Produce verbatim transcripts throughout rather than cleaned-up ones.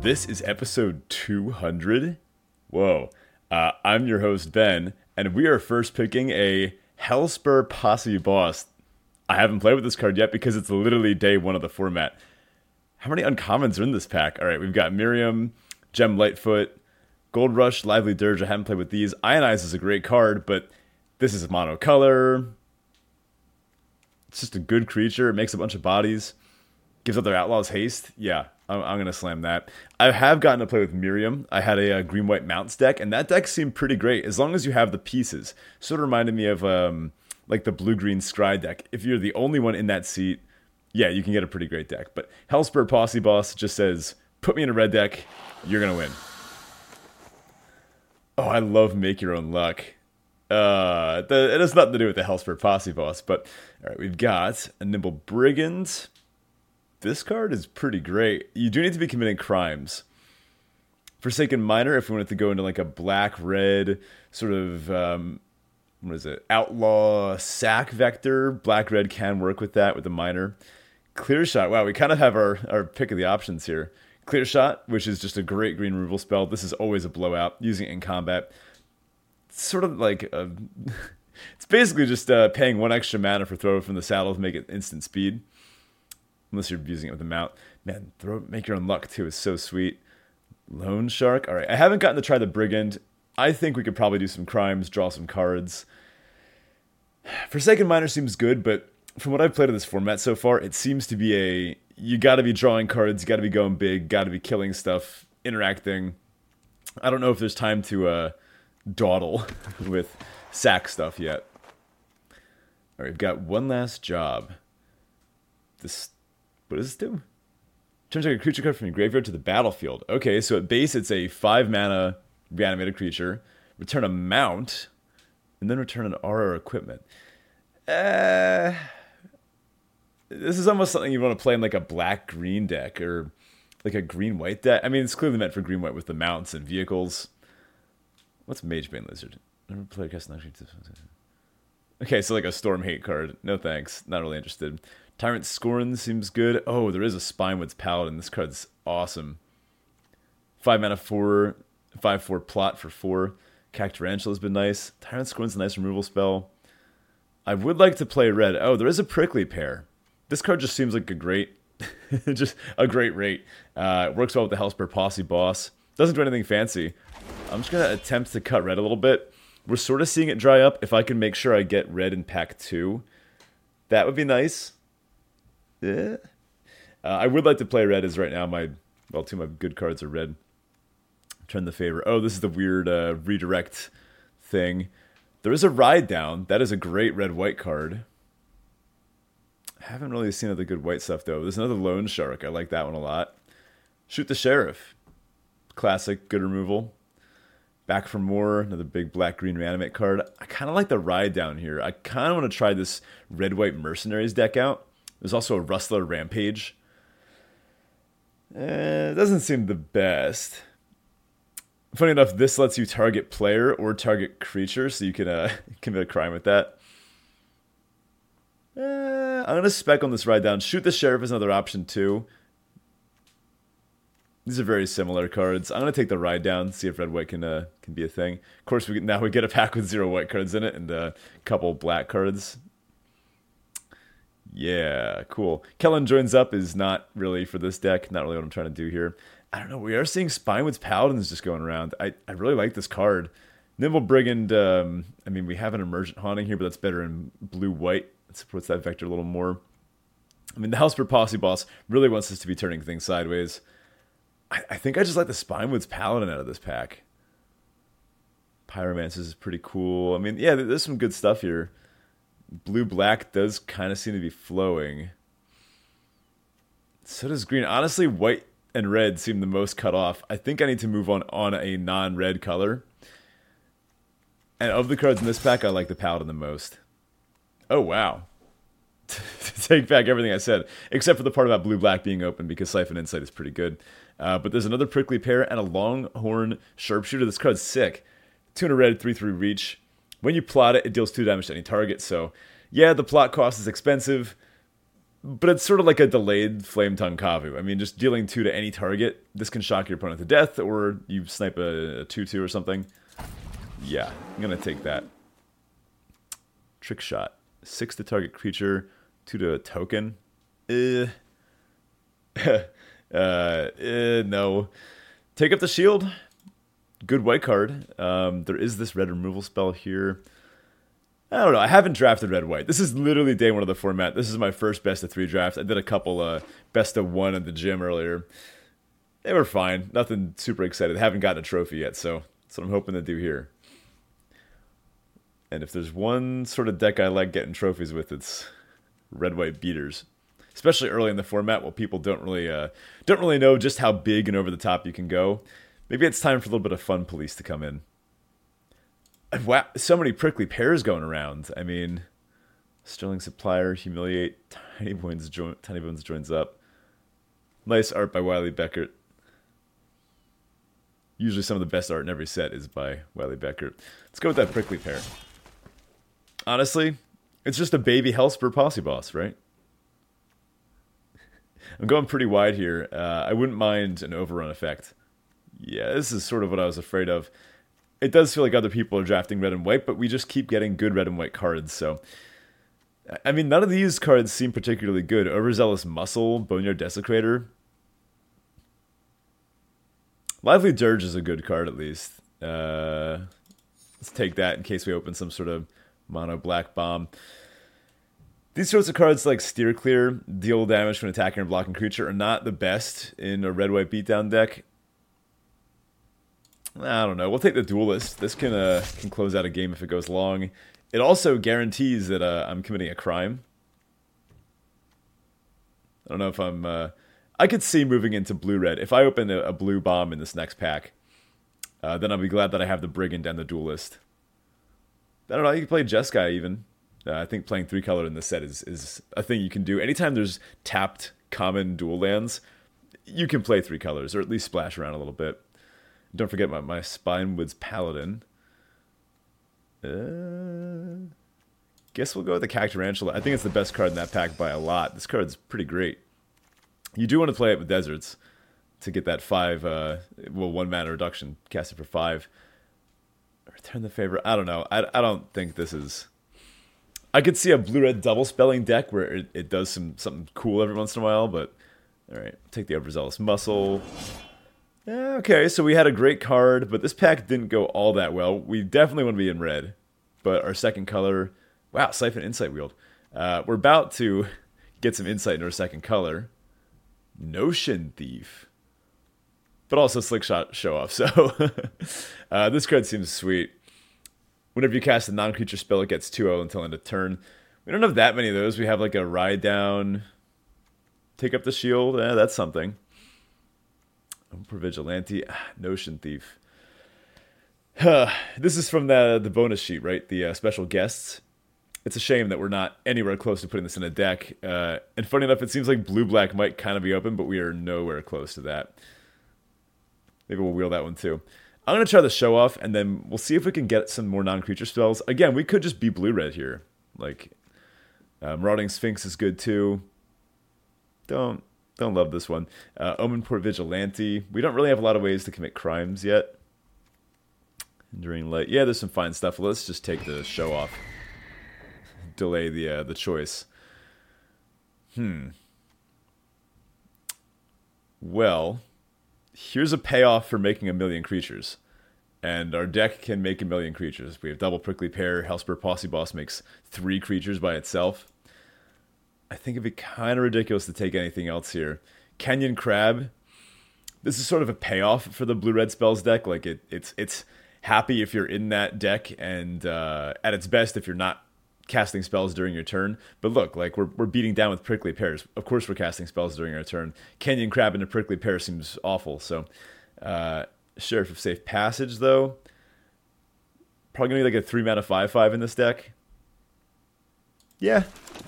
This is episode two hundred. Whoa. Uh, I'm your host, Ben, and we are first picking a Hellspur Posse Boss. I haven't played with this card yet because it's literally day one of the format. How many uncommons are in this pack? All right, we've got Miriam, Gem Lightfoot, Gold Rush, Lively Dirge. I haven't played with these. Ionize is a great card, but this is monocolor. It's just a good creature. It makes a bunch of bodies. Gives up their Outlaws haste. Yeah, I'm, I'm going to slam that. I have gotten to play with Miriam. I had a, a green-white mounts deck, and that deck seemed pretty great as long as you have the pieces. Sort of reminded me of um, like the blue-green Scry deck. If you're the only one in that seat, yeah, you can get a pretty great deck. But Hellspur Posse Boss just says, put me in a red deck, you're going to win. Oh, I love Make Your Own Luck. Uh, the, it has nothing to do with the Hellspur Posse Boss, but all right, we've got a Nimble Brigand. This card is pretty great. You do need to be committing crimes. Forsaken Miner, if we wanted to go into like a black-red sort of, um, what is it, outlaw sack vector, black-red can work with that with the Miner. Clear Shot, wow, we kind of have our, our pick of the options here. Clear Shot, which is just a great green removal spell. This is always a blowout, using it in combat. It's sort of like, a, it's basically just uh, paying one extra mana for Throw from the Saddle to make it instant speed. Unless you're using it with a mount. Man, throw, Make Your Own Luck, too, is so sweet. Lone Shark. All right, I haven't gotten to try the Brigand. I think we could probably do some crimes, draw some cards. Forsaken Miner seems good, but from what I've played in this format so far, it seems to be a... You got to be drawing cards, you got to be going big, got to be killing stuff, interacting. I don't know if there's time to uh, dawdle with sack stuff yet. All right, we've got one last job. This... What does this do? Turns like a creature card from your graveyard to the battlefield. Okay, so at base it's a five mana reanimated creature. Return a mount, and then return an aura or equipment. Uh, this is almost something you want to play in like a black-green deck, or like a green-white deck. I mean, it's clearly meant for green-white with the mounts and vehicles. What's Magebane Lizard? Never played cast Okay, so like a Storm Hate card. No thanks. Not really interested. Tyrant Scorn seems good. Oh, there is a Spinewoods Paladin. This card's awesome. Five mana, four, five, four plot for four. Cactarantula has been nice. Tyrant Scorn's a nice removal spell. I would like to play red. Oh, there is a Prickly Pear. This card just seems like a great, just a great rate. Uh, it works well with the Hellspur Posse Boss. Doesn't do anything fancy. I'm just gonna attempt to cut red a little bit. We're sort of seeing it dry up. If I can make sure I get red in pack two, that would be nice. Yeah. Uh, I would like to play red as right now my, well, two of my good cards are red. Turn the favor. Oh, this is the weird uh, redirect thing. There is a Ride Down. That is a great red-white card. I haven't really seen other good white stuff, though. There's another Lone Shark. I like that one a lot. Shoot the Sheriff. Classic, good removal. Back for More, another big black-green reanimate card. I kind of like the Ride Down here. I kind of want to try this red-white Mercenaries deck out. There's also a Rustler Rampage. Eh, it doesn't seem the best. Funny enough, this lets you target player or target creature, so you can uh, commit a crime with that. Eh, I'm going to spec on this Ride Down. Shoot the Sheriff is another option, too. These are very similar cards. I'm going to take the Ride Down, see if red-white can uh, can be a thing. Of course, we now we get a pack with zero white cards in it and a couple black cards. Yeah, cool. Kellen joins up is not really for this deck. Not really what I'm trying to do here. I don't know. We are seeing Spinewoods Paladins just going around. I, I really like this card. Nimble Brigand, um, I mean, we have an Emergent Haunting here, but that's better in blue-white. It supports that vector a little more. I mean, the Hellspur Posse Boss really wants us to be turning things sideways. I, I think I just like the Spinewoods Paladin out of this pack. Pyromancers is pretty cool. I mean, yeah, there's some good stuff here. Blue-black does kind of seem to be flowing. So does green. Honestly, white and red seem the most cut off. I think I need to move on on a non-red color. And of the cards in this pack, I like the Paladin the most. Oh, wow. Take back everything I said, except for the part about blue-black being open, because Siphon Insight is pretty good. Uh, but there's another Prickly Pear and a Longhorn Sharpshooter. This card's sick. Two in a red, three three reach. When you plot it, it deals two damage to any target. So, yeah, the plot cost is expensive. but it's sort of like a delayed Flame Tongue Kavu. I mean, just dealing two to any target, this can shock your opponent to death, or you snipe a two two or something. Yeah, I'm going to take that. Trick Shot. Six to target creature, two to a token. Eh. uh, eh, no. Take up the shield. Good white card. Um, there is this red removal spell here. I don't know. I haven't drafted red-white. This is literally day one of the format. This is my first best of three drafts. I did a couple uh, best of one at the gym earlier. They were fine. Nothing super excited. Haven't gotten a trophy yet, so that's what I'm hoping to do here. And if there's one sort of deck I like getting trophies with, it's red-white beaters. Especially early in the format, while people don't really uh, don't really know just how big and over the top you can go. Maybe it's time for a little bit of fun police to come in. Wow, so many prickly pears going around. I mean, Sterling Supplier, Humiliate, Tiny Bones, join, Tiny Bones joins up. Nice art by Wiley Beckert. Usually some of the best art in every set is by Wiley Beckert. Let's go with that prickly pear. Honestly, it's just a baby Hellspur Posse Boss, right? I'm going pretty wide here. Uh, I wouldn't mind an overrun effect. Yeah, this is sort of what I was afraid of. It does feel like other people are drafting red and white, but we just keep getting good red and white cards. So, I mean, none of these cards seem particularly good. Overzealous Muscle, Boneyard Desecrator. Lively Dirge is a good card, at least. Uh, let's take that in case we open some sort of mono black bomb. These sorts of cards like Steer Clear, deal damage to an attacking or blocking creature, are not the best in a red-white beatdown deck. I don't know. We'll take the Duelist. This can uh, can close out a game if it goes long. It also guarantees that uh, I'm committing a crime. I don't know if I'm... Uh, I could see moving into blue-red. If I open a, a blue bomb in this next pack, uh, then I'll be glad that I have the Brigand and the Duelist. I don't know. You can play Jeskai even. Uh, I think playing three-color in this set is, is a thing you can do. Anytime there's tapped common dual lands, you can play three colors, or at least splash around a little bit. Don't forget my, my Spinewoods Paladin. Uh, guess we'll go with the Cactarantula. I think it's the best card in that pack by a lot. This card's pretty great. You do want to play it with Deserts to get that five, uh, well, one mana reduction. Cast it for five. Return the favor. I don't know. I, I don't think this is... I could see a blue-red double spelling deck where it, it does some something cool every once in a while, but... Alright, take the Overzealous Muscle... Okay, so we had a great card, but this pack didn't go all that well. We definitely want to be in red, but our second color... Wow, Siphon Insight Wield. Uh, we're about to get some insight into our second color. Notion Thief. But also Slick Shot Show Off, so... uh, this card seems sweet. Whenever you cast a non-creature spell, it gets two oh until end of turn. We don't have that many of those. We have like a Ride Down, Take Up the Shield. Eh, that's something. Emperor Vigilante, ah, Notion Thief. This is from the the bonus sheet, right? The uh, special guests. It's a shame that we're not anywhere close to putting this in a deck. Uh, and funny enough, it seems like blue-black might kind of be open, but we are nowhere close to that. Maybe we'll wheel that one too. I'm going to try the Show Off, and then we'll see if we can get some more non-creature spells. Again, we could just be blue-red here. Like, uh, Marauding Sphinx is good too. Don't... Don't love this one. Uh, Omenport Vigilante. We don't really have a lot of ways to commit crimes yet. Enduring Light. Yeah, there's some fine stuff. Let's just take the Show Off. Delay the uh, the choice. Hmm. Well, here's a payoff for making a million creatures. And our deck can make a million creatures. We have double Prickly Pear. Hellspur Posse Boss makes three creatures by itself. I think it'd be kind of ridiculous to take anything else here. Kenyan Crab. This is sort of a payoff for the blue-red spells deck. Like it, it's it's happy if you're in that deck, and uh, at its best if you're not casting spells during your turn. But look, like we're we're beating down with Prickly Pears. Of course we're casting spells during our turn. Kenyan Crab into Prickly Pear seems awful. So, uh, Sheriff of Safe Passage though. Probably gonna be like a three mana five five in this deck. Yeah.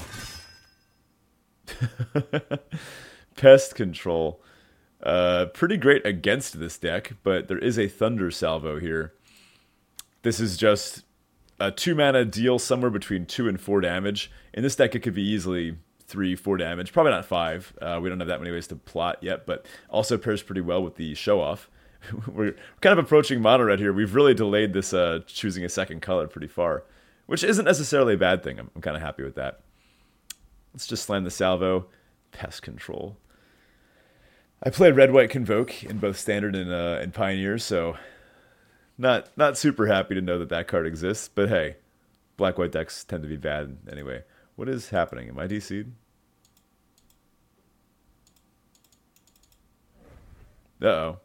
Pest Control. Uh, pretty great against this deck, but there is a Thunder Salvo here. This is just a two mana deal somewhere between two and four damage. In this deck, it could be easily three, four damage. Probably not five. Uh, we don't have that many ways to plot yet, but also pairs pretty well with the show off. We're kind of approaching mono red here. We've really delayed this uh, choosing a second color pretty far, which isn't necessarily a bad thing. I'm, I'm kind of happy with that. Let's just slam the salvo. Pest control. I played red white convoke in both standard and uh, and pioneer, so not not super happy to know that that card exists. But hey, black white decks tend to be bad anyway. What is happening? Am I D C'd? Uh oh.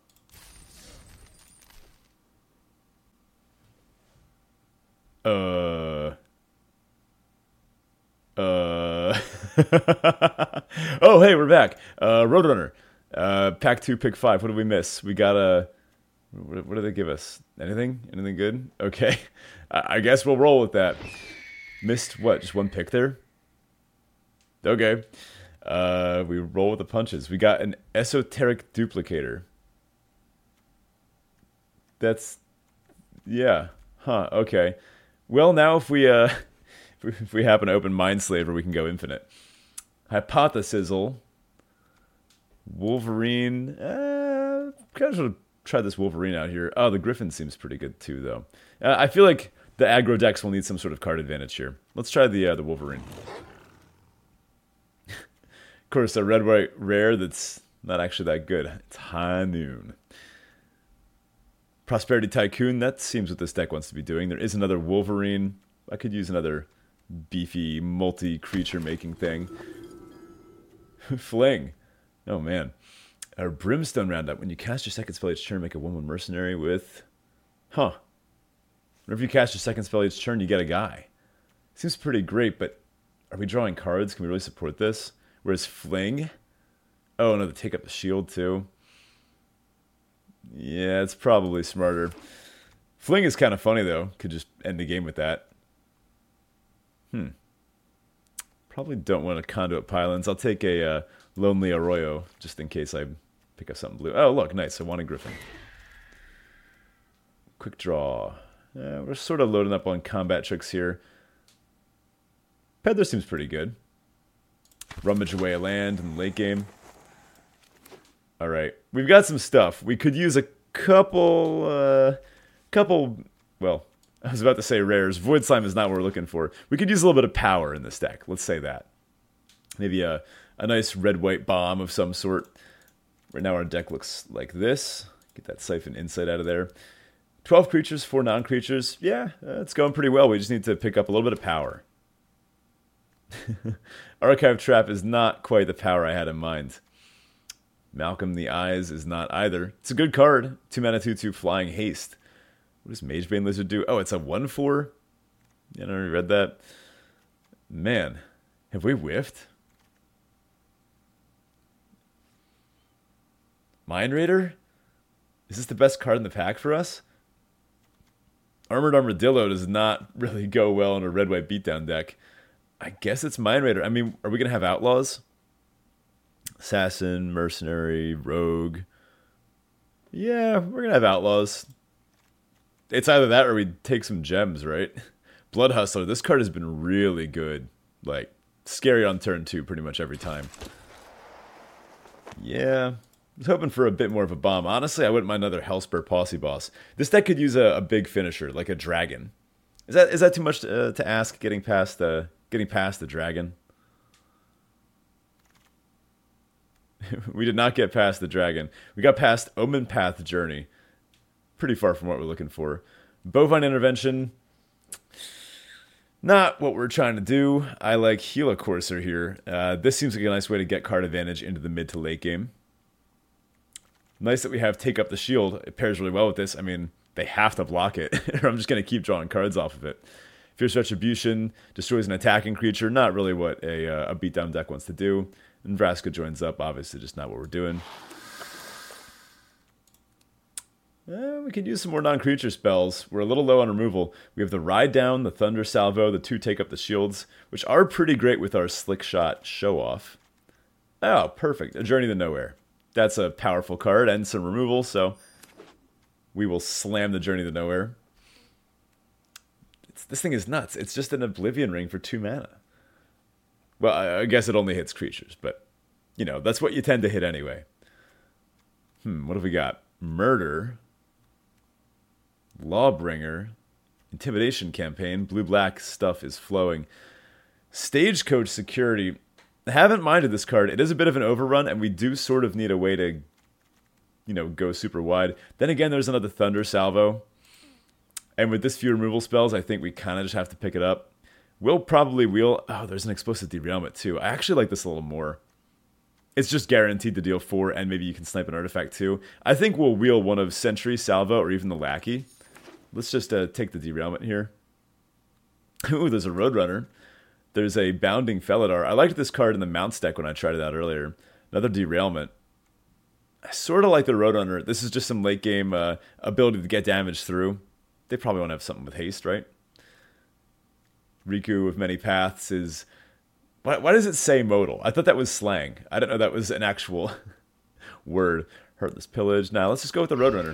Uh. Uh. Oh, hey, we're back. Uh, Roadrunner. Uh, pack two, pick five. What did we miss? We got a. What, what did they give us? Anything? Anything good? Okay. I, I guess we'll roll with that. Missed what? Just one pick there? Okay. Uh, we roll with the punches. We got an esoteric duplicator. That's. Yeah. Huh. Okay. Well, now if we uh, if we happen to open Mindslaver, we can go infinite. Hypothesizzle. Wolverine. Uh, kind of should try this Wolverine out here. Oh, the Griffin seems pretty good too, though. Uh, I feel like the aggro decks will need some sort of card advantage here. Let's try the uh, the Wolverine. Of course, a red white rare that's not actually that good. It's High Noon. Prosperity Tycoon, that seems what this deck wants to be doing. There is another Wolverine. I could use another beefy, multi-creature making thing. Fling. Oh, man. Our Brimstone Roundup. When you cast your second spell each turn, make a one one mercenary with... Huh. Whenever you cast your second spell each turn, you get a guy. Seems pretty great, but are we drawing cards? Can we really support this? Whereas Fling... Oh, no, they take up the shield, too. Yeah, it's probably smarter. Fling is kind of funny, though. Could just end the game with that. Hmm. Probably don't want to Conduit Pylons. I'll take a uh, Lonely Arroyo, just in case I pick up something blue. Oh, look, nice. I want a Griffin. Quick draw. Uh, we're sort of loading up on combat tricks here. Peddler seems pretty good. Rummage away a land in the late game. All right, we've got some stuff. We could use a couple, uh, couple, well, I was about to say rares. Void Slime is not what we're looking for. We could use a little bit of power in this deck. Let's say that. Maybe a, a nice red-white bomb of some sort. Right now our deck looks like this. Get that Siphon Insight out of there. twelve creatures, four non-creatures. Yeah, uh, it's going pretty well. We just need to pick up a little bit of power. Archive Trap is not quite the power I had in mind. Malcolm the Eyes is not either. It's a good card. two mana, two two, Flying Haste. What does Magebane Lizard do? Oh, it's a one four? Yeah, I already read that. Man, have we whiffed? Mind Raider? Is this the best card in the pack for us? Armored Armadillo does not really go well in a red-white beatdown deck. I guess it's Mind Raider. I mean, are we going to have Outlaws? Assassin, Mercenary, Rogue. Yeah, we're going to have Outlaws. It's either that or we take some gems, right? Blood Hustler. This card has been really good. Like, scary on turn two pretty much every time. Yeah, I was hoping for a bit more of a bomb. Honestly, I wouldn't mind another Hellspur Posse Boss. This deck could use a, a big finisher, like a dragon. Is that is that too much to, uh, to ask, getting past, uh, getting past the dragon? We did not get past the dragon. We got past Omen Path Journey. Pretty far from what we're looking for. Bovine Intervention. Not what we're trying to do. I like Helicourser here. Uh, this seems like a nice way to get card advantage into the mid to late game. Nice that we have Take Up the Shield. It pairs really well with this. I mean, they have to block it, or I'm just going to keep drawing cards off of it. Fierce Retribution destroys an attacking creature. Not really what a, uh, a beatdown deck wants to do. And Vraska joins up. Obviously, just not what we're doing. Uh, we could use some more non-creature spells. We're a little low on removal. We have the Ride Down, the Thunder Salvo, the two Take Up the Shields, which are pretty great with our Slick Shot Show-Off. Oh, perfect. A Journey to Nowhere. That's a powerful card and some removal, so we will slam the Journey to Nowhere. It's, this thing is nuts. It's just an Oblivion Ring for two mana. Well, I, I guess it only hits creatures, but, you know, that's what you tend to hit anyway. Hmm, what have we got? Murder. Lawbringer. Intimidation campaign. Blue-black stuff is flowing. Stagecoach security. I haven't minded this card. It is a bit of an overrun, and we do sort of need a way to, you know, go super wide. Then again, there's another Thunder Salvo. And with this few removal spells, I think we kind of just have to pick it up. We'll probably wheel... Oh, there's an Explosive Derailment, too. I actually like this a little more. It's just guaranteed to deal four, and maybe you can snipe an artifact, too. I think we'll wheel one of Sentry, Salvo, or even the Lackey. Let's just uh, take the Derailment here. Ooh, there's a Roadrunner. There's a Bounding Felidar. I liked this card in the Mounts deck when I tried it out earlier. Another Derailment. I sort of like the Roadrunner. This is just some late game uh, ability to get damage through. They probably want to have something with haste, right? Riku with many paths is... Why, why does it say modal? I thought that was slang. I don't know that was an actual word. Heartless Pillage. Now, let's just go with the Roadrunner.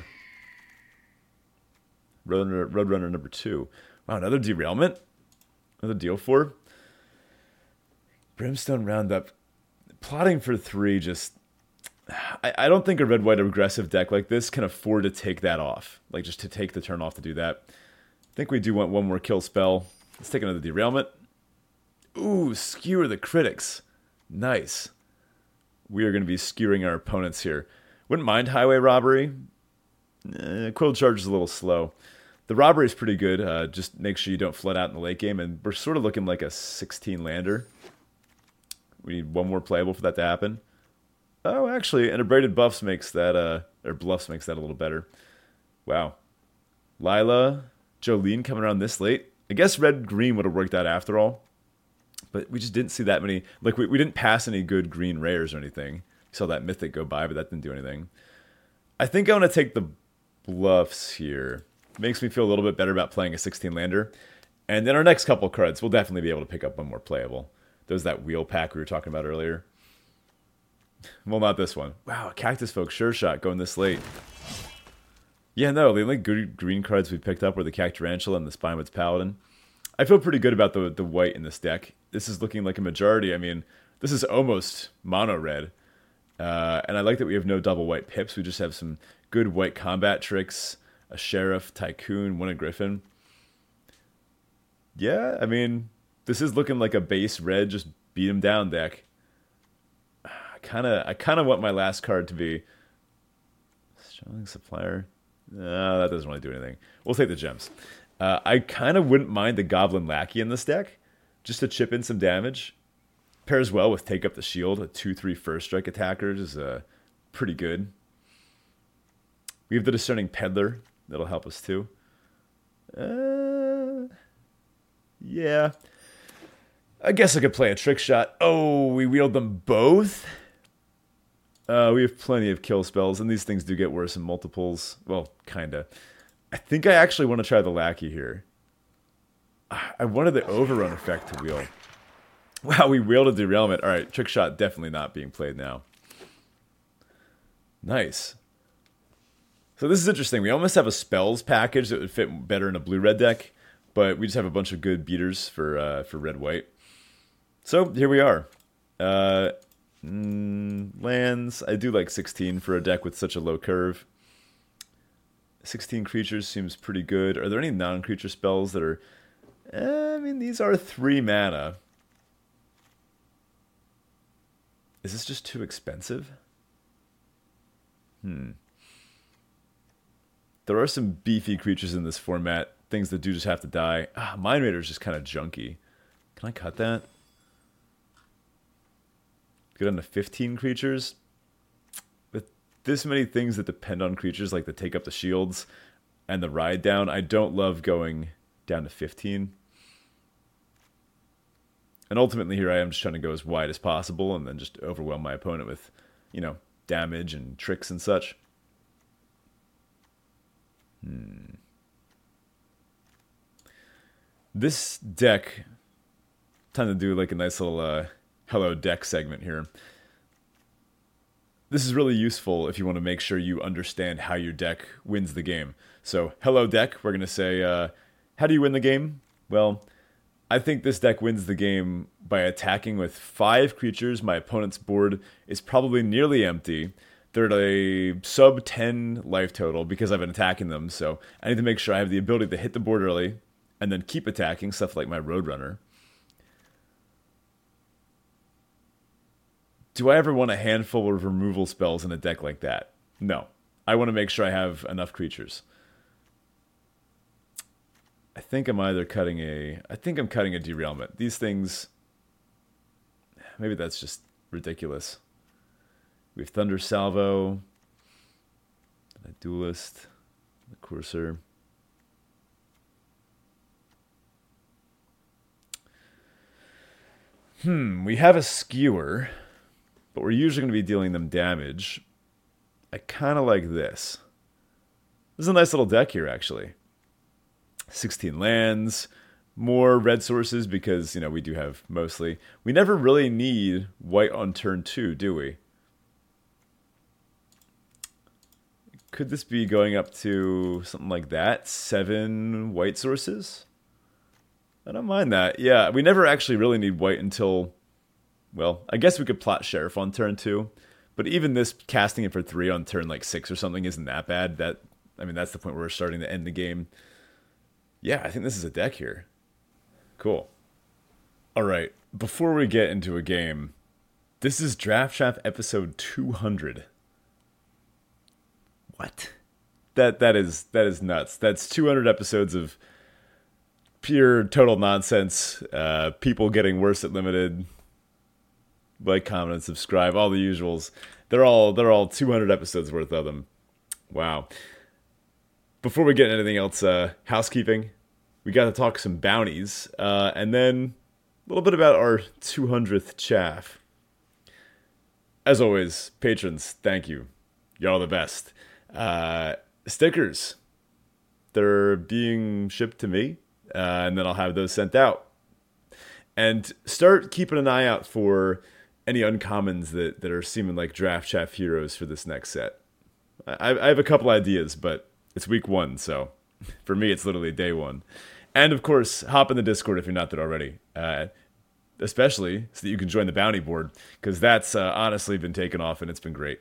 Roadrunner, Roadrunner number two. Wow, another Derailment? Another deal four? Brimstone Roundup. Plotting for three just... I, I don't think a red-white aggressive deck like this can afford to take that off. Like, just to take the turn off to do that. I think we do want one more kill spell. Let's take another Derailment. Ooh, Skewer the Critics. Nice. We are going to be skewering our opponents here. Wouldn't mind Highway Robbery. Eh, Quill Charge is a little slow. The Robbery is pretty good. Uh, just make sure you don't flood out in the late game. And we're sort of looking like a sixteen lander. We need one more playable for that to happen. Oh, actually, and Abraded Buffs makes that, uh, or Bluffs makes that a little better. Wow. Lila, Jolene coming around this late. I guess red-green would have worked out after all. But we just didn't see that many, like, we, we didn't pass any good green rares or anything. We saw that Mythic go by, but that didn't do anything. I think I want to take the Bluffs here. Makes me feel a little bit better about playing a sixteen lander. And then our next couple cards, we'll definitely be able to pick up one more playable. There's that Wheel Pack we were talking about earlier. Well, not this one. Wow, Cactus Folk Sure Shot going this late. Yeah, no, the only good green cards we picked up were the Cacturantula and the Spinewoods Paladin. I feel pretty good about the the white in this deck. This is looking like a majority. I mean, this is almost mono red. Uh, and I like that we have no double white pips. We just have some good white combat tricks, a Sheriff, Tycoon, one a Griffin. Yeah, I mean, this is looking like a base red, just beat him down deck. Kind of, I kind of want my last card to be Strong Supplier. No, that doesn't really do anything. We'll take the gems. Uh, I kind of wouldn't mind the Goblin Lackey in this deck, just to chip in some damage. Pairs well with Take Up the Shield. A two three first strike attackers is uh, pretty good. We have the Discerning Peddler. That'll help us too. Uh, yeah. I guess I could play a Trick Shot. Oh, we wield them both? Uh, we have plenty of kill spells, and these things do get worse in multiples. Well, kinda. I think I actually want to try the Lackey here. I wanted the Overrun effect to wheel. Wow, we wheeled a Derailment. All right, Trick Shot definitely not being played now. Nice. So this is interesting. We almost have a spells package that would fit better in a blue-red deck, but we just have a bunch of good beaters for uh, for red-white. So here we are. Uh, mm, lands. I do like sixteen for a deck with such a low curve. sixteen creatures seems pretty good. Are there any non-creature spells that are... Eh, I mean, these are three mana. Is this just too expensive? Hmm. There are some beefy creatures in this format. Things that do just have to die. Ah, Mind Raider is just kind of junky. Can I cut that? Get on to fifteen creatures. With this many things that depend on creatures, like the Take Up the Shields and the Ride Down, I don't love going down to fifteen. And ultimately here I am just trying to go as wide as possible and then just overwhelm my opponent with, you know, damage and tricks and such. Hmm. This deck, time to do like a nice little uh, hello deck segment here. This is really useful if you want to make sure you understand how your deck wins the game. So, hello deck, we're going to say, uh, how do you win the game? Well, I think this deck wins the game by attacking with five creatures. My opponent's board is probably nearly empty. They're at a sub ten life total because I've been attacking them. So I need to make sure I have the ability to hit the board early and then keep attacking, stuff like my Roadrunner. Do I ever want a handful of removal spells in a deck like that? No. I want to make sure I have enough creatures. I think I'm either cutting a... I think I'm cutting a Derailment. These things... Maybe that's just ridiculous. We have Thunder Salvo, a Duelist, the Courser. Hmm, we have a Skewer, but we're usually going to be dealing them damage. I kind of like this. This is a nice little deck here, actually. sixteen lands, more red sources because, you know, we do have mostly. We never really need white on turn two, do we? Could this be going up to something like that? Seven white sources? I don't mind that. Yeah, we never actually really need white until... Well, I guess we could plot Sheriff on turn two. But even this, casting it for three on turn like six or something isn't that bad. That, I mean, that's the point where we're starting to end the game. Yeah, I think this is a deck here. Cool. All right, before we get into a game, this is Draft Chaff episode two hundred. What? That that is that is nuts. That's two hundred episodes of pure total nonsense. Uh, people getting worse at limited. Like, comment, and subscribe, all the usuals. They're all they're all two hundred episodes worth of them. Wow. Before we get into anything else, uh, housekeeping. We got to talk some bounties, uh, and then a little bit about our two hundredth chaff. As always, patrons, thank you. Y'all the best. Uh, stickers. They're being shipped to me, uh, and then I'll have those sent out. And start keeping an eye out for any uncommons that, that are seeming like Draft Chaff heroes for this next set. I, I have a couple ideas, but it's week one, so for me it's literally day one. And of course, hop in the Discord if you're not there already. Uh, especially so that you can join the bounty board, because that's uh, honestly been taken off and it's been great.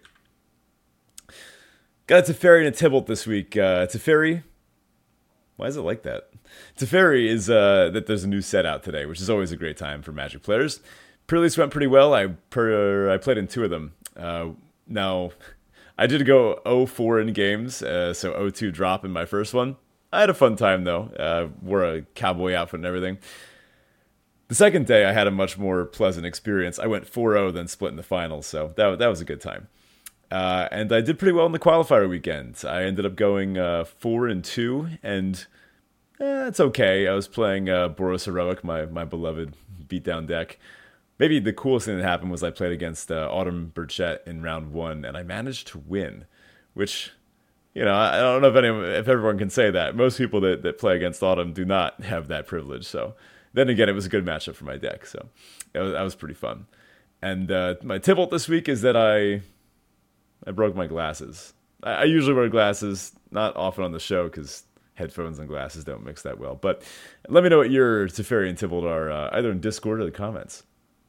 Got a Teferi and a Tibalt this week. Uh, Teferi, why is it like that? Teferi is uh, that there's a new set out today, which is always a great time for Magic players. Pre-release went pretty well. I per, I played in two of them. Uh, now, I did go oh four in games, uh, so oh two drop in my first one. I had a fun time, though. Uh, wore a cowboy outfit and everything. The second day, I had a much more pleasant experience. I went four oh, then split in the finals, so that, that was a good time. Uh, and I did pretty well in the qualifier weekend. I ended up going uh, four and two, and eh, it's okay. I was playing uh, Boros Heroic, my my beloved beatdown deck. Maybe the coolest thing that happened was I played against uh, Autumn Burchett in round one, and I managed to win, which, you know, I don't know if anyone, if everyone can say that. Most people that, that play against Autumn do not have that privilege. So then again, it was a good matchup for my deck, so it was, that was pretty fun. And uh, my Tibalt this week is that I I broke my glasses. I, I usually wear glasses, not often on the show because headphones and glasses don't mix that well. But let me know what your Teferi and Tibalt are, uh, either in Discord or the comments.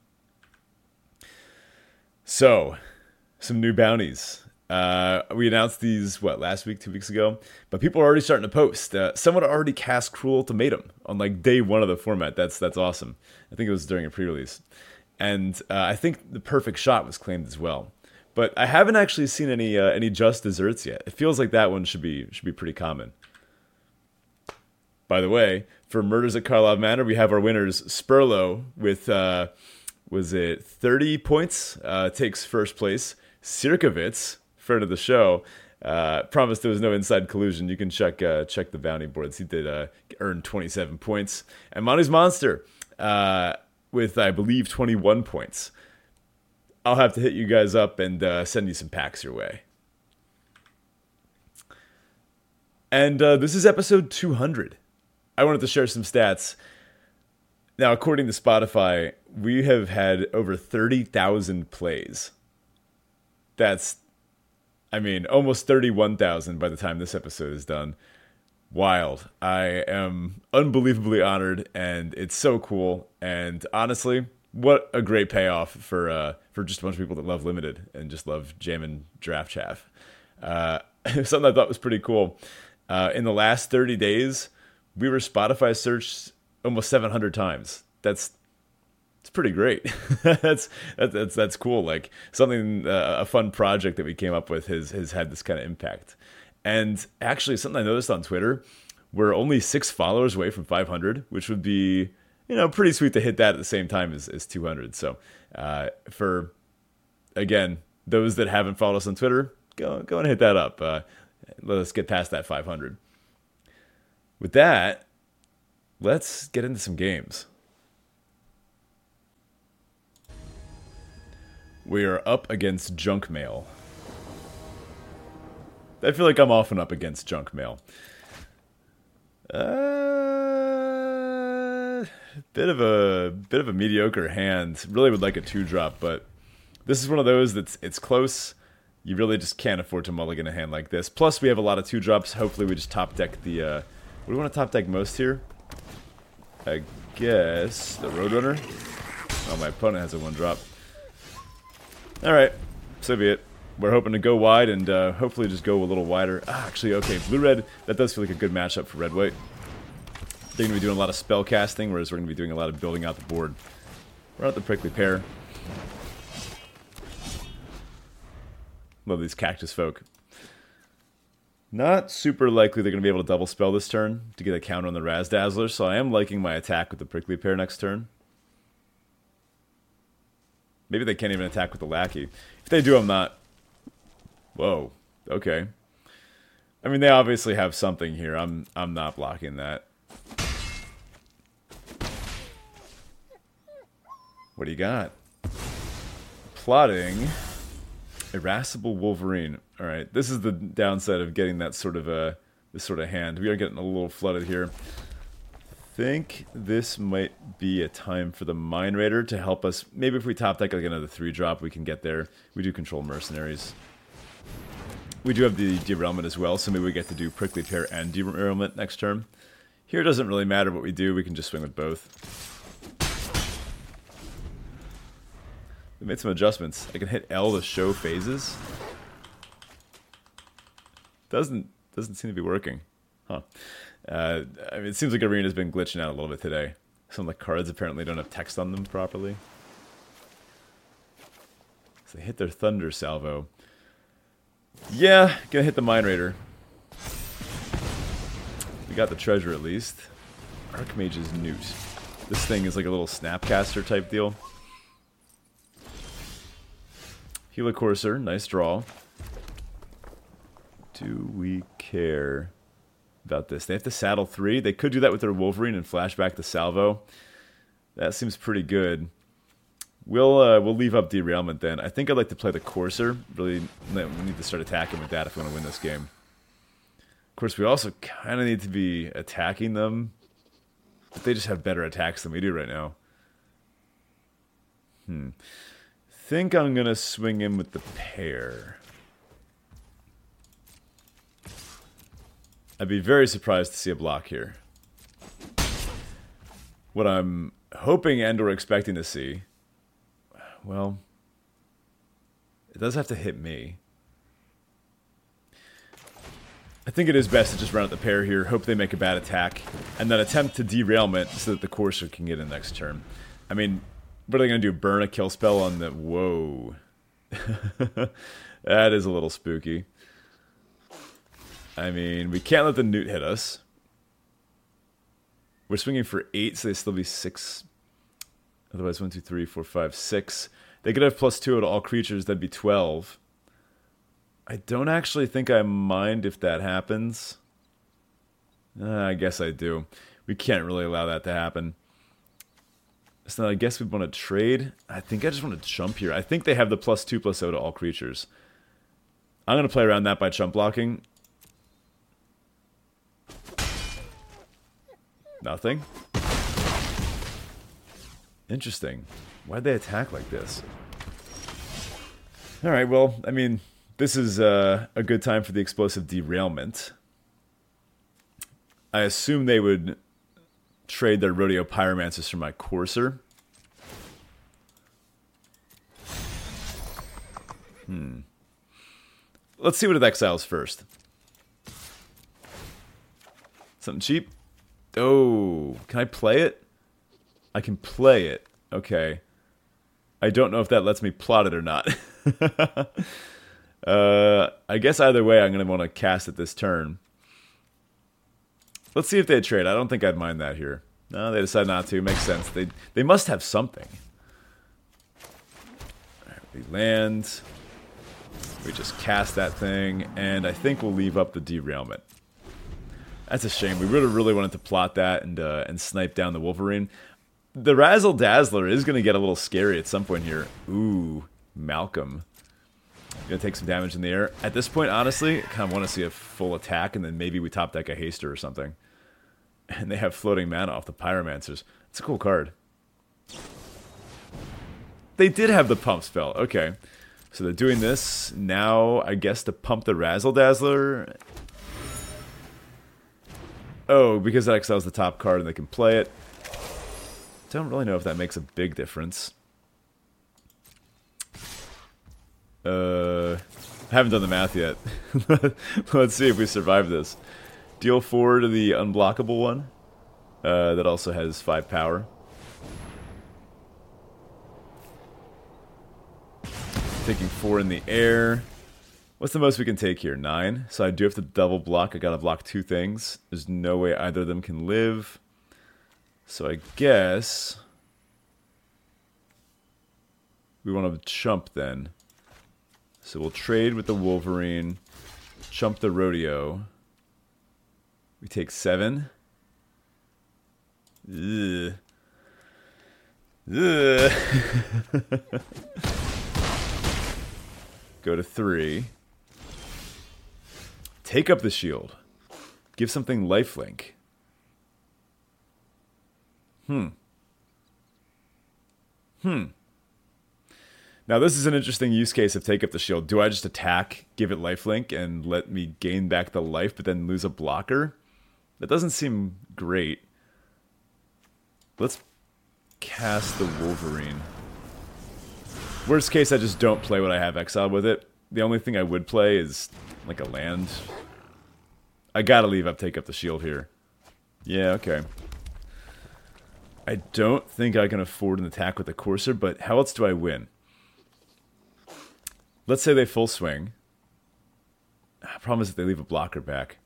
So, some new bounties. Uh, we announced these, what, last week, two weeks ago? But people are already starting to post. Uh, someone already cast Cruel Ultimatum on, like, day one of the format. That's that's awesome. I think it was during a pre-release. And uh, I think the Perfect Shot was claimed as well. But I haven't actually seen any uh, any Just Desserts yet. It feels like that one should be should be pretty common. By the way, for Murders at Karlov Manor, we have our winners. Spurlow with... Uh, was it thirty points, uh, takes first place. Sirkovitz, friend of the show, uh, promised there was no inside collusion. You can check uh, check the bounty boards. He did uh, earn twenty-seven points. And Monty's Monster uh, with, I believe, twenty-one points. I'll have to hit you guys up and uh, send you some packs your way. And uh, this is episode two hundred. I wanted to share some stats. Now, according to Spotify, we have had over thirty thousand plays. That's, I mean, almost thirty-one thousand by the time this episode is done. wild. I am unbelievably honored, and it's so cool. And honestly, what a great payoff for uh, for just a bunch of people that love Limited and just love jamming Draft Chaff. Uh, something I thought was pretty cool. Uh, in the last thirty days, we were Spotify searched almost seven hundred times. That's it's pretty great. that's, that's that's that's cool. Like something, uh, a fun project that we came up with has has had this kind of impact. And actually, something I noticed on Twitter, we're only six followers away from five hundred, which would be, you know, pretty sweet to hit that at the same time as, as two hundred. So, uh, for again, those that haven't followed us on Twitter, go go and hit that up. Uh, let us get past that five hundred. With that, let's get into some games. We are up against Junk Mail. I feel like I'm often up against Junk Mail. Uh, bit of a bit of a mediocre hand. Really would like a two drop, but this is one of those that's it's close. You really just can't afford to mulligan a hand like this. Plus, we have a lot of two drops. Hopefully, we just top deck the. Uh, what do we want to top deck most here? I guess the Roadrunner. Oh, my opponent has a one drop. All right, so be it. We're hoping to go wide and uh, hopefully just go a little wider. Ah, actually, okay, blue-red, that does feel like a good matchup for red-white. They're going to be doing a lot of spell casting, whereas we're going to be doing a lot of building out the board. We're at the Prickly Pear. Love these Cactus Folk. Not super likely they're going to be able to double spell this turn to get a counter on the Razzdazzler, so I am liking my attack with the Prickly Pear next turn. Maybe they can't even attack with the Lackey. If they do, I'm not... Whoa. Okay. I mean, they obviously have something here. I'm I'm not blocking that. What do you got? Plotting. Irascible Wolverine. All right. This is the downside of getting that sort of a this sort of hand. We are getting a little flooded here. Think this might be a time for the Mind Raider to help us. Maybe if we top deck like another three drop, we can get there. We do control Mercenaries. We do have the Derailment as well, so maybe we get to do Prickly Pear and Derailment next turn. Here it doesn't really matter what we do. We can just swing with both. We made some adjustments. I can hit L to show phases. Doesn't doesn't seem to be working. Huh. Uh, I mean, it seems like Arena's been glitching out a little bit today. Some of the cards apparently don't have text on them properly. So they hit their Thunder Salvo. Yeah, gonna hit the Mind Raider. We got the treasure at least. Archmage's Newt. This thing is like a little Snapcaster type deal. Helicourser, nice draw. Do we care about this? They have to saddle three. They could do that with their Wolverine and flashback the Salvo. That seems pretty good. We'll uh, we'll leave up Derailment then. I think I'd like to play the Courser. Really, we need to start attacking with that if we want to win this game. Of course, we also kind of need to be attacking them. But they just have better attacks than we do right now. Hmm. Think I'm going to swing in with the pair. I'd be very surprised to see a block here. What I'm hoping and or expecting to see, well, it does have to hit me. I think it is best to just run out the pair here, hope they make a bad attack, and then attempt to Derailment so that the Courser can get in next turn. I mean, what are they going to do, burn a kill spell on the... Whoa. That is a little spooky. I mean, we can't let the Newt hit us. We're swinging for eight, so they still be six. Otherwise, one, two, three, four, five, six. They could have plus two to all creatures. That'd be twelve. I don't actually think I mind if that happens. Uh, I guess I do. We can't really allow that to happen. So I guess we want to trade. I think I just want to jump here. I think they have the plus two plus O to all creatures. I'm going to play around that by chump blocking. Nothing. Interesting. Why'd they attack like this? Alright, well, I mean, this is uh, a good time for the explosive Derailment. I assume they would trade their Rodeo Pyromancers for my Courser. Hmm. Let's see what it exiles first. Something cheap? Oh, can I play it? I can play it. Okay. I don't know if that lets me plot it or not. uh, I guess either way I'm going to want to cast it this turn. Let's see if they trade. I don't think I'd mind that here. No, they decide not to. Makes sense. They they must have something. All right, we land. We just cast that thing, and I think we'll leave up the derailment. That's a shame. We really, really wanted to plot that and uh, and snipe down the Wolverine. The Razzle Dazzler is going to get a little scary at some point here. Ooh, Malcolm. Going to take some damage in the air. At this point, honestly, I kind of want to see a full attack, and then maybe we top deck a Haster or something. And they have floating mana off the Pyromancers. It's a cool card. They did have the pump spell. Okay. So they're doing this. Now, I guess, to pump the Razzle Dazzler. Oh, because that exiles the top card and they can play it. Don't really know if that makes a big difference. Uh, I haven't done the math yet. Let's see if we survive this. Deal four to the unblockable one. Uh, that also has five power. Taking four in the air. What's the most we can take here? Nine. So I do have to double block. I gotta block two things. There's no way either of them can live. So I guess we want to chump then. So we'll trade with the Wolverine, chump the Rodeo. We take seven. Ugh. Ugh. Go to three. Take up the shield. Give something lifelink. Hmm. Hmm. Now this is an interesting use case of take up the shield. Do I just attack, give it lifelink, and let me gain back the life, but then lose a blocker? That doesn't seem great. Let's cast the Wolverine. Worst case, I just don't play what I have exiled with it. The only thing I would play is like a land. I gotta leave up take up the shield here. Yeah, okay. I don't think I can afford an attack with the Courser, but how else do I win? Let's say they full swing. Problem is that they leave a blocker back.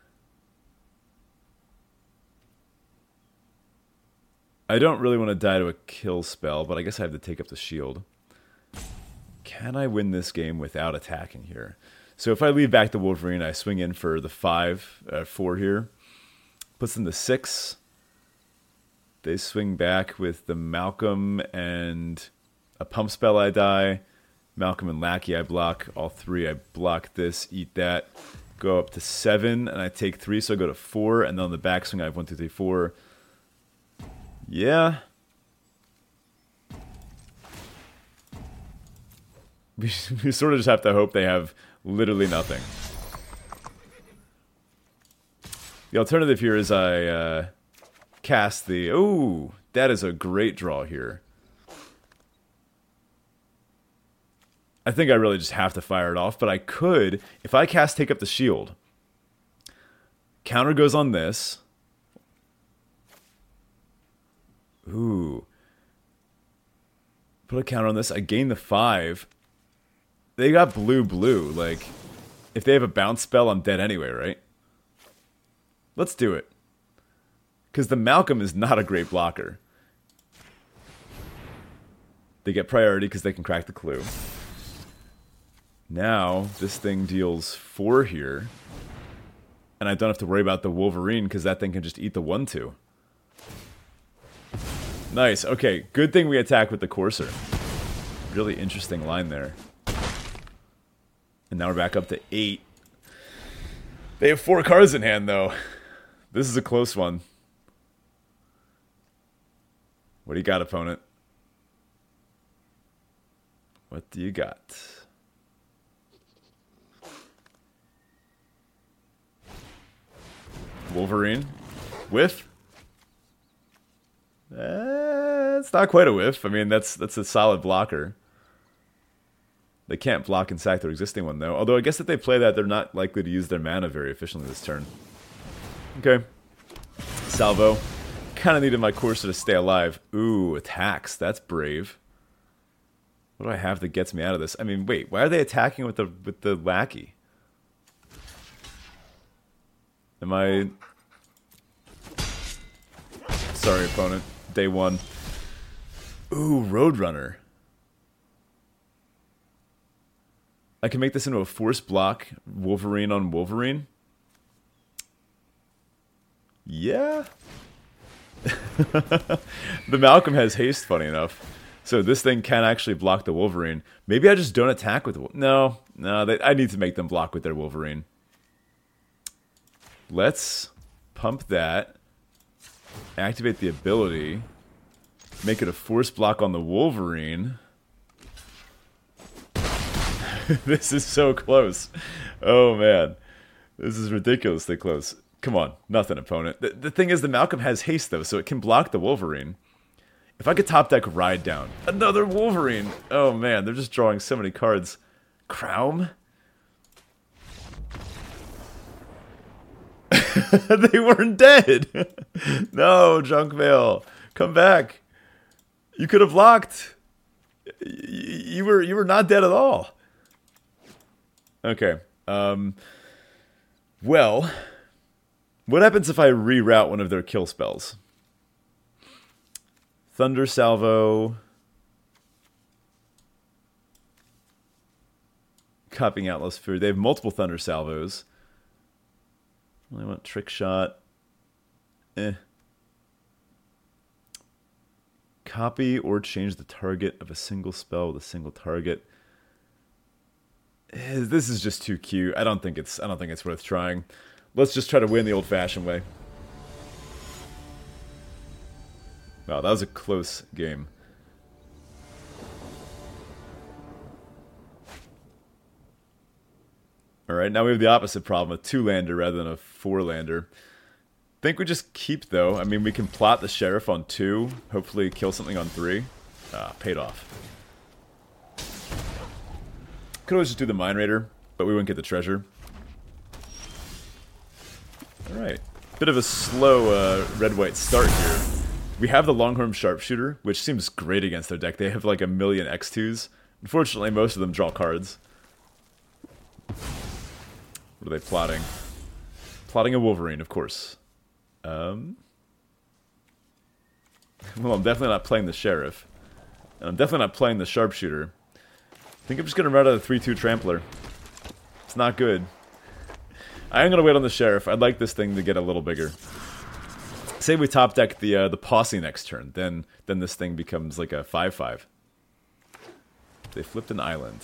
I don't really want to die to a kill spell, but I guess I have to take up the shield. Can I win this game without attacking here? So if I leave back the Wolverine, I swing in for the five, uh, four here. Puts them to six. They swing back with the Malcolm and a pump spell I die. Malcolm and Lackey I block. All three I block this, eat that. Go up to seven, and I take three, so I go to four. And then on the backswing I have one, two, three, four. Yeah. We, we sort of just have to hope they have literally nothing. The alternative here is I uh, cast the... Oh, that is a great draw here. I think I really just have to fire it off, but I could, if I cast Take Up the Shield, counter goes on this. Ooh. Put a counter on this. I gain the five. They got blue, blue. Like, if they have a bounce spell, I'm dead anyway, right? Let's do it. Because the Malcolm is not a great blocker. They get priority because they can crack the clue. Now, this thing deals four here. And I don't have to worry about the Wolverine because that thing can just eat the one two. Nice. Okay, good thing we attack with the Courser. Really interesting line there. And now we're back up to eight. They have four cards in hand, though. This is a close one. What do you got, opponent? What do you got? Wolverine. Whiff? Eh, it's not quite a whiff. I mean, that's that's a solid blocker. They can't block and sack their existing one, though. Although I guess if they play that, they're not likely to use their mana very efficiently this turn. Okay. Salvo. Kind of needed my Courser to stay alive. Ooh, attacks. That's brave. What do I have that gets me out of this? I mean, wait. Why are they attacking with the with the lackey? Am I... Sorry, opponent. Day one. Ooh, Roadrunner. I can make this into a force block. Wolverine on Wolverine. Yeah. The Malcolm has haste, funny enough. So this thing can actually block the Wolverine. Maybe I just don't attack with... No. No, they, I need to make them block with their Wolverine. Let's pump that. Activate the ability. Make it a force block on the Wolverine. This is so close. Oh, man. This is ridiculously close. Come on. Nothing, opponent. The, the thing is, the Malcolm has haste, though, so it can block the Wolverine. If I could top deck Ride Down. Another Wolverine. Oh, man. They're just drawing so many cards. Crown? They weren't dead. No, Junk Mail. Come back. You could have blocked. You were, you were not dead at all. Okay. Um, well, what happens if I reroute one of their kill spells? Thunder Salvo. Copying Outlaws Fury. They have multiple Thunder Salvos. I want Trick Shot. Eh. Copy or change the target of a single spell with a single target. This is just too cute. I don't think it's I don't think it's worth trying. Let's just try to win the old-fashioned way. Wow, that was a close game. Alright, now we have the opposite problem, a two-lander rather than a four-lander. Think we just keep, though. I mean, we can plot the Sheriff on two, hopefully kill something on three. Ah, paid off. Could always just do the Mind Raider, but we wouldn't get the treasure. Alright. Bit of a slow uh, red-white start here. We have the Longhorn Sharpshooter, which seems great against their deck. They have like a million X twos. Unfortunately, most of them draw cards. What are they plotting? Plotting a Wolverine, of course. Um, well, I'm definitely not playing the Sheriff. And I'm definitely not playing the Sharpshooter. I think I'm just going to run out of the three two Trampler. It's not good. I am going to wait on the Sheriff. I'd like this thing to get a little bigger. Say we top deck the uh, the Posse next turn. Then, then this thing becomes like a five five. They flipped an island.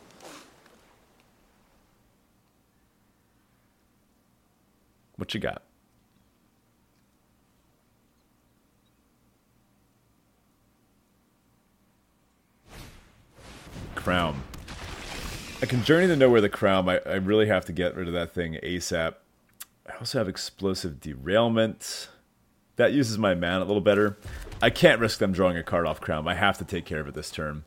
What you got? Crown. I can Journey to Nowhere the Crown. I, I really have to get rid of that thing ASAP. I also have Explosive Derailment. That uses my mana a little better. I can't risk them drawing a card off Crown. I have to take care of it this turn.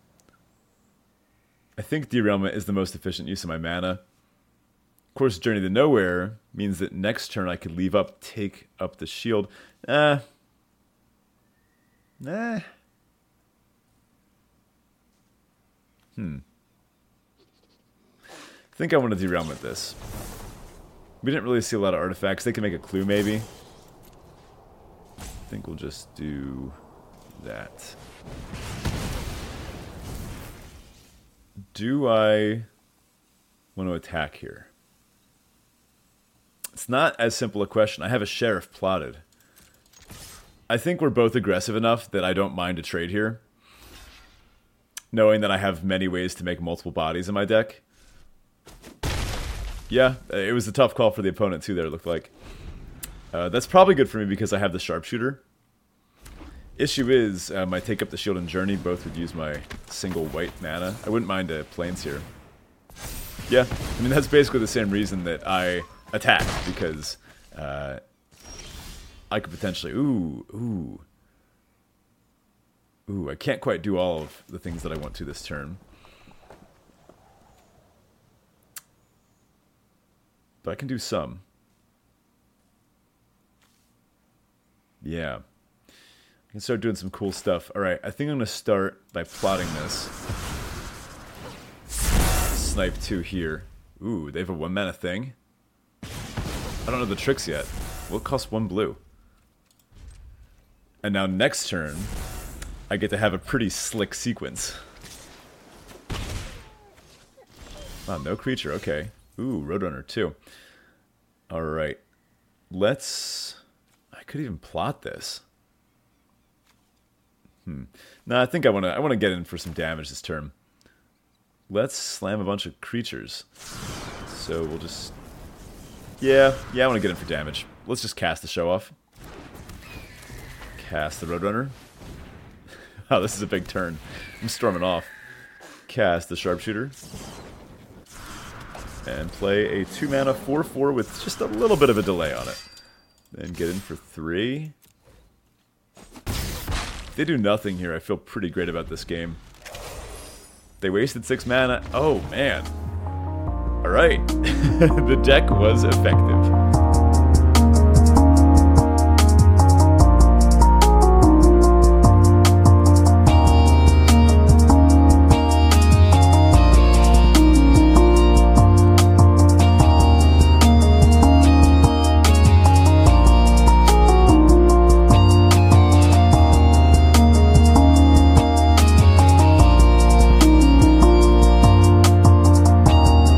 I think Derailment is the most efficient use of my mana. Of course, Journey to Nowhere means that next turn I could leave up, take up the shield. Eh. Eh. Hmm. I think I want to Derailment this. We didn't really see a lot of artifacts. They can make a clue, maybe. I think we'll just do that. Do I want to attack here? It's not as simple a question. I have a Sheriff plotted. I think we're both aggressive enough that I don't mind a trade here. Knowing that I have many ways to make multiple bodies in my deck. Yeah, it was a tough call for the opponent too there, it looked like. Uh, that's probably good for me because I have the Sharpshooter. Issue is, um, I take up the Shield and Journey. Both would use my single white mana. I wouldn't mind a Plains here. Yeah, I mean, that's basically the same reason that I attack, because uh, I could potentially... Ooh, ooh. Ooh, I can't quite do all of the things that I want to this turn. But I can do some. Yeah. I can start doing some cool stuff. Alright, I think I'm going to start by plotting this. Snipe two here. Ooh, they have a one mana thing. I don't know the tricks yet. Will cost one blue. And now next turn, I get to have a pretty slick sequence. Oh, no creature, okay. Ooh, Roadrunner too. Alright. Let's... I could even plot this. Hmm. No, I think I want to I want to get in for some damage this turn. Let's slam a bunch of creatures. So we'll just... Yeah, yeah, I want to get in for damage. Let's just cast the show off. Cast the Roadrunner. Oh, this is a big turn. I'm storming off. Cast the Sharpshooter. And play a two mana four four with just a little bit of a delay on it. Then get in for three. If they do nothing here, I feel pretty great about this game. They wasted six mana. Oh, man. Alright. The deck was effective.